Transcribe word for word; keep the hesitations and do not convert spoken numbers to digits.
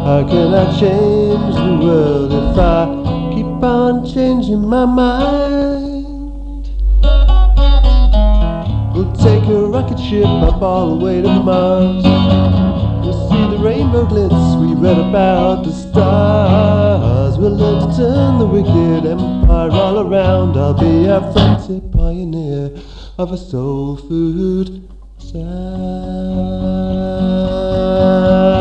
How can I change the world if I keep on changing my mind? We'll take a rocket ship up all the way to Mars. We'll see the rainbow glitz we read about the stars. We'll learn to turn the wicked empire all around. I'll be a frontier pioneer of a soul food sound.